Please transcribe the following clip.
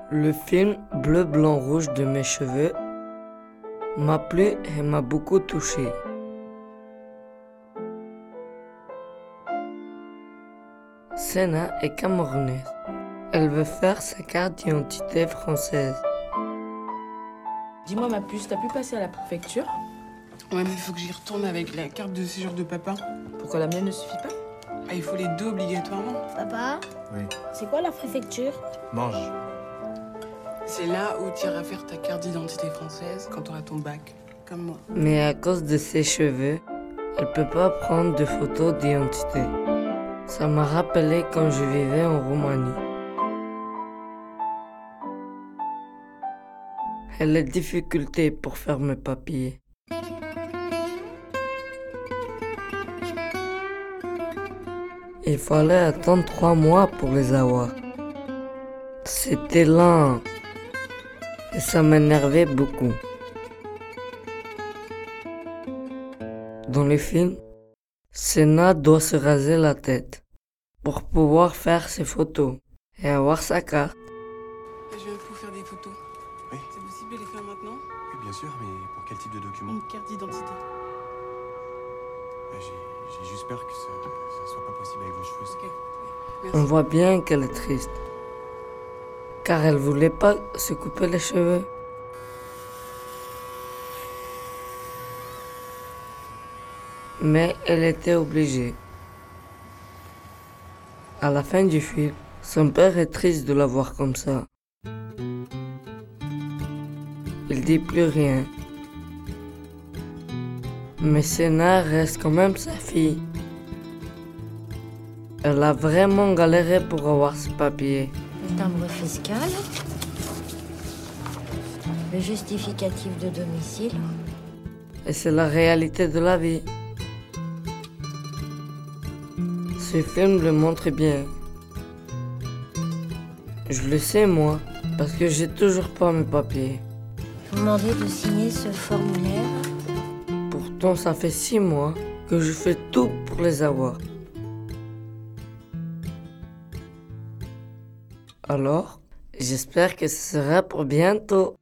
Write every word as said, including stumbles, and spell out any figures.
Le film Bleu, blanc, rouge de mes cheveux m'a plu et m'a beaucoup touché. Senna est camerounaise. Elle veut faire sa carte d'identité française. Dis-moi ma puce, t'as pu passer à la préfecture? Ouais, mais il faut que j'y retourne avec la carte de séjour de papa. Pourquoi la mienne ne suffit pas? Ah, il faut les deux obligatoirement. Papa, Oui. c'est quoi la préfecture? Mange. C'est là où tu iras faire ta carte d'identité française quand tu auras ton bac, comme moi. Mais à cause de ses cheveux, elle peut pas prendre de photos d'identité. Ça m'a rappelé quand je vivais en Roumanie. Elle a des difficultés pour faire mes papiers. Il fallait attendre trois mois pour les avoir. C'était lent. Et ça m'énervait beaucoup. Dans le film, Senna doit se raser la tête pour pouvoir faire ses photos et avoir sa carte. Je viens pour faire des photos. Oui. C'est possible de les faire maintenant? Oui, bien sûr, mais pour quel type de document? Une carte d'identité. J'ai j'ai juste peur que ça, ça soit pas possible avec vos cheveux. Ok. On Merci. voit bien qu'elle est triste, car elle voulait pas se couper les cheveux. Mais elle était obligée. À la fin du film, son père est triste de la voir comme ça. Il dit plus rien. Mais Senna reste quand même sa fille. Elle a vraiment galéré pour avoir ce papier. Le timbre fiscal, le justificatif de domicile. Et c'est la réalité de la vie. Ce film le montre bien. Je le sais moi, parce que j'ai toujours pas mes papiers. Vous demandez de signer ce formulaire. Pourtant ça fait six mois que je fais tout pour les avoir. Alors, j'espère que ce sera pour bientôt.